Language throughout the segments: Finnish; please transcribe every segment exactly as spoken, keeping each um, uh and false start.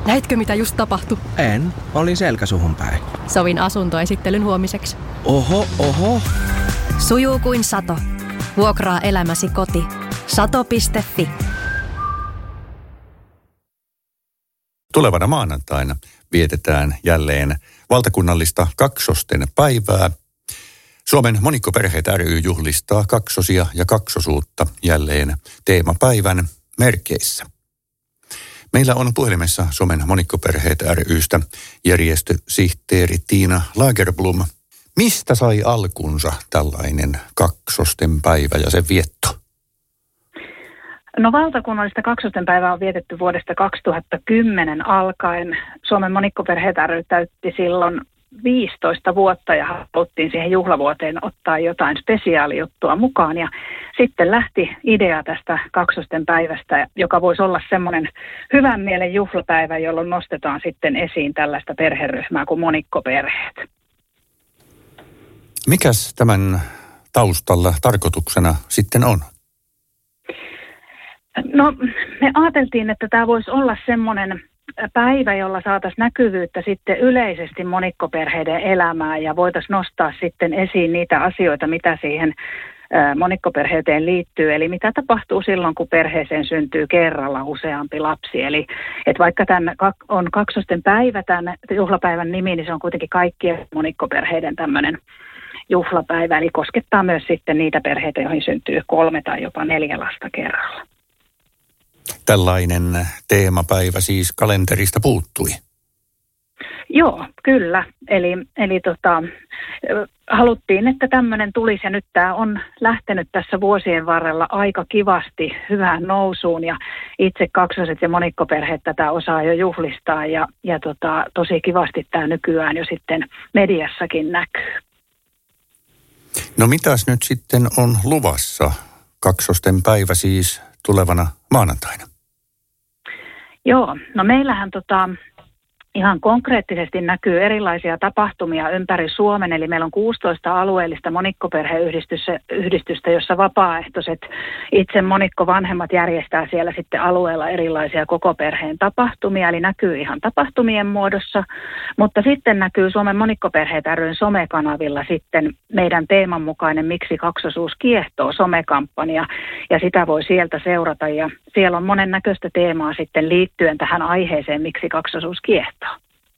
Näitkö mitä just tapahtui? En, olin selkäsuhun päin. Sovin asuntoesittelyn huomiseksi. Oho, oho. Sujuu kuin sato. Vuokraa elämäsi koti. sato piste fi. Tulevana maanantaina vietetään jälleen valtakunnallista kaksosten päivää. Suomen monikkoperheet ry juhlistaa kaksosia ja kaksosuutta jälleen teemapäivän merkeissä. Meillä on puhelimessa Suomen monikkoperheet ry:stä järjestösihteeri Tiina Lagerblom. Mistä sai alkunsa tällainen kaksosten päivä ja sen vietto? No valtakunnallista kaksosten päivää on vietetty vuodesta kaksituhattakymmenen alkaen. Suomen monikkoperheet ry täytti silloin viisitoista vuotta ja haluttiin siihen juhlavuoteen ottaa jotain spesiaalijuttua mukaan. Ja sitten lähti idea tästä kaksosten päivästä, joka voisi olla semmoinen hyvän mielen juhlapäivä, jolloin nostetaan sitten esiin tällaista perheryhmää kuin monikkoperheet. Mikäs tämän taustalla tarkoituksena sitten on? No me ajateltiin, että tämä voisi olla semmoinen päivä, jolla saataisiin näkyvyyttä sitten yleisesti monikkoperheiden elämään ja voitaisiin nostaa sitten esiin niitä asioita, mitä siihen monikkoperheyteen liittyy. Eli mitä tapahtuu silloin, kun perheeseen syntyy kerralla useampi lapsi. Eli että vaikka tämän on kaksosten päivä, tämän juhlapäivän nimi, niin se on kuitenkin kaikkien monikkoperheiden tämmöinen juhlapäivä. Eli koskettaa myös sitten niitä perheitä, joihin syntyy kolme tai jopa neljä lasta kerralla. Tällainen teemapäivä siis kalenterista puuttui. Joo, kyllä. Eli, eli tota, haluttiin, että tämmöinen tulisi ja nyt tämä on lähtenyt tässä vuosien varrella aika kivasti hyvään nousuun ja itse kaksoset ja monikkoperheet tätä osaa jo juhlistaa ja, ja tota, tosi kivasti tämä nykyään jo sitten mediassakin näkyy. No mitäs nyt sitten on luvassa? Kaksosten päivä siis tulevana maanantaina. Joo, no meillähän tota, ihan konkreettisesti näkyy erilaisia tapahtumia ympäri Suomen, eli meillä on kuusitoista alueellista monikkoperheyhdistystä, jossa vapaaehtoiset itse monikkovanhemmat järjestää siellä sitten alueella erilaisia koko perheen tapahtumia, eli näkyy ihan tapahtumien muodossa, mutta sitten näkyy Suomen monikkoperheet ry:n somekanavilla sitten meidän teeman mukainen Miksi kaksosuus kiehtoo -somekampanja, ja sitä voi sieltä seurata, ja siellä on monen näköistä teemaa sitten liittyen tähän aiheeseen Miksi kaksosuus kiehtoo.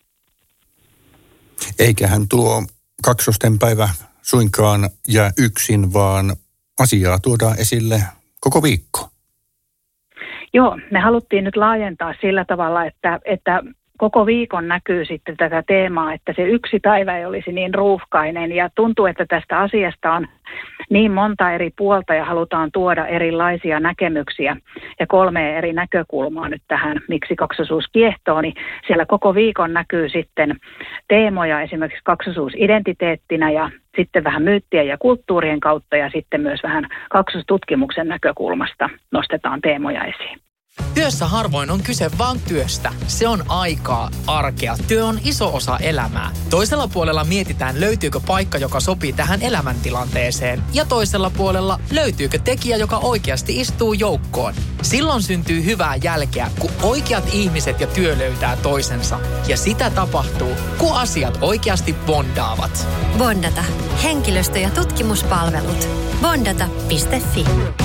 Eiköhän tuo kaksosten päivä suinkaan jää yksin, vaan asiaa tuodaan esille koko viikko. Joo, me haluttiin nyt laajentaa sillä tavalla, että, että koko viikon näkyy sitten tätä teemaa, että se yksi päivä ei olisi niin ruuhkainen ja tuntuu, että tästä asiasta on niin monta eri puolta ja halutaan tuoda erilaisia näkemyksiä ja kolme eri näkökulmaa nyt tähän Miksi kaksosuus kiehtoo, niin siellä koko viikon näkyy sitten teemoja esimerkiksi kaksosuus identiteettinä ja sitten vähän myyttien ja kulttuurien kautta ja sitten myös vähän kaksostutkimuksen näkökulmasta nostetaan teemoja esiin. Työssä harvoin on kyse vaan työstä. Se on aikaa, arkea. Työ on iso osa elämää. Toisella puolella mietitään, löytyykö paikka, joka sopii tähän elämäntilanteeseen. Ja toisella puolella löytyykö tekijä, joka oikeasti istuu joukkoon. Silloin syntyy hyvää jälkeä, kun oikeat ihmiset ja työ löytää toisensa. Ja sitä tapahtuu, kun asiat oikeasti bondaavat. Bondata. Henkilöstö- ja tutkimuspalvelut. bondata piste fi.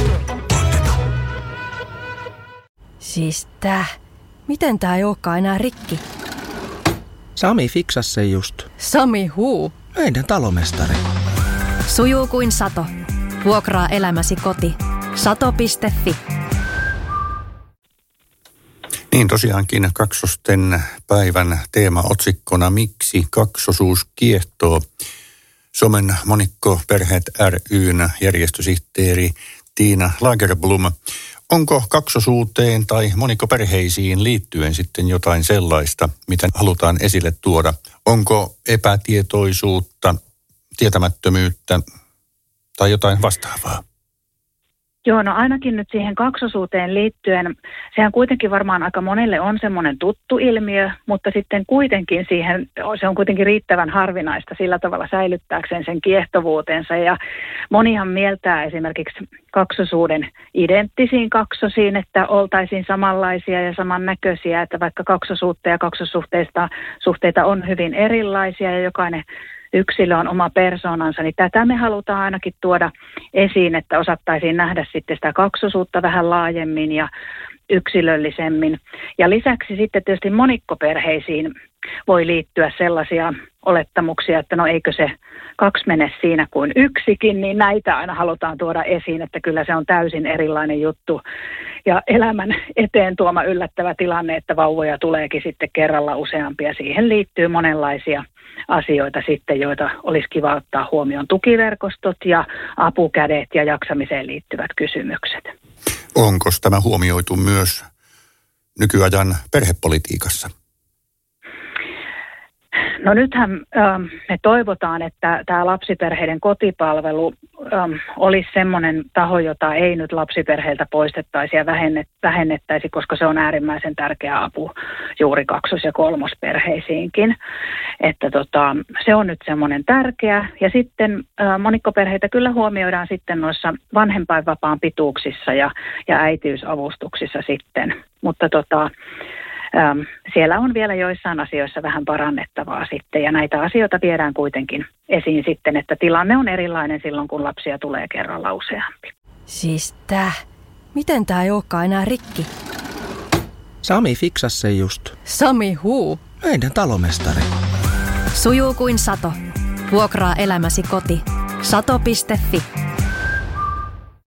Siis tää. Miten tää ei olekaan enää rikki? Sami fiksasi sen just. Sami huu. Meidän talomestari. Sujuu kuin sato. Vuokraa elämäsi koti. sato piste fi. Niin tosiaankin kaksosten päivän teema otsikkona Miksi kaksosuus kiehtoo. Suomen monikkoperheet ry:n järjestösihteeri Tiina Lagerblom. Onko kaksosuuteen tai monikkoperheisiin liittyen sitten jotain sellaista, mitä halutaan esille tuoda? Onko epätietoisuutta, tietämättömyyttä tai jotain vastaavaa? Joo, no ainakin nyt siihen kaksosuuteen liittyen, sehän kuitenkin varmaan aika monelle on semmoinen tuttu ilmiö, mutta sitten kuitenkin siihen, se on kuitenkin riittävän harvinaista sillä tavalla säilyttääkseen sen kiehtovuutensa. Ja monihan mieltää esimerkiksi kaksosuuden identtisiin kaksosiin, että oltaisiin samanlaisia ja samannäköisiä, että vaikka kaksosuutta ja kaksosuhteista suhteita on hyvin erilaisia ja jokainen yksilö on oma persoonansa, niin tätä me halutaan ainakin tuoda esiin, että osattaisiin nähdä sitten sitä kaksosuutta vähän laajemmin ja yksilöllisemmin. Ja lisäksi sitten tietysti monikkoperheisiin voi liittyä sellaisia olettamuksia, että no eikö se kaksi mene siinä kuin yksikin, niin näitä aina halutaan tuoda esiin, että kyllä se on täysin erilainen juttu. Ja elämän eteen tuoma yllättävä tilanne, että vauvoja tuleekin sitten kerralla useampia. Siihen liittyy monenlaisia asioita sitten, joita olisi kiva ottaa huomioon. Tukiverkostot ja apukädet ja jaksamiseen liittyvät kysymykset. Onko tämä huomioitu myös nykyajan perhepolitiikassa? No nythän ähm, me toivotaan, että tämä lapsiperheiden kotipalvelu ähm, olisi semmoinen taho, jota ei nyt lapsiperheiltä poistettaisi ja vähennet, vähennettäisi, koska se on äärimmäisen tärkeä apu juuri kaksos- ja kolmosperheisiinkin. Että tota, se on nyt semmoinen tärkeä. Ja sitten äh, monikkoperheitä kyllä huomioidaan sitten noissa vanhempainvapaan pituuksissa ja, ja äitiysavustuksissa sitten, mutta tota... Ähm, siellä on vielä joissain asioissa vähän parannettavaa sitten ja näitä asioita viedään kuitenkin esiin sitten, että tilanne on erilainen silloin, kun lapsia tulee kerralla useampi. Siis tää. Miten tää ei olekaan enää rikki? Sami fiksasi sen just. Sami huu. Meidän talomestari. Sujuu kuin sato. Vuokraa elämäsi koti. sato piste fi.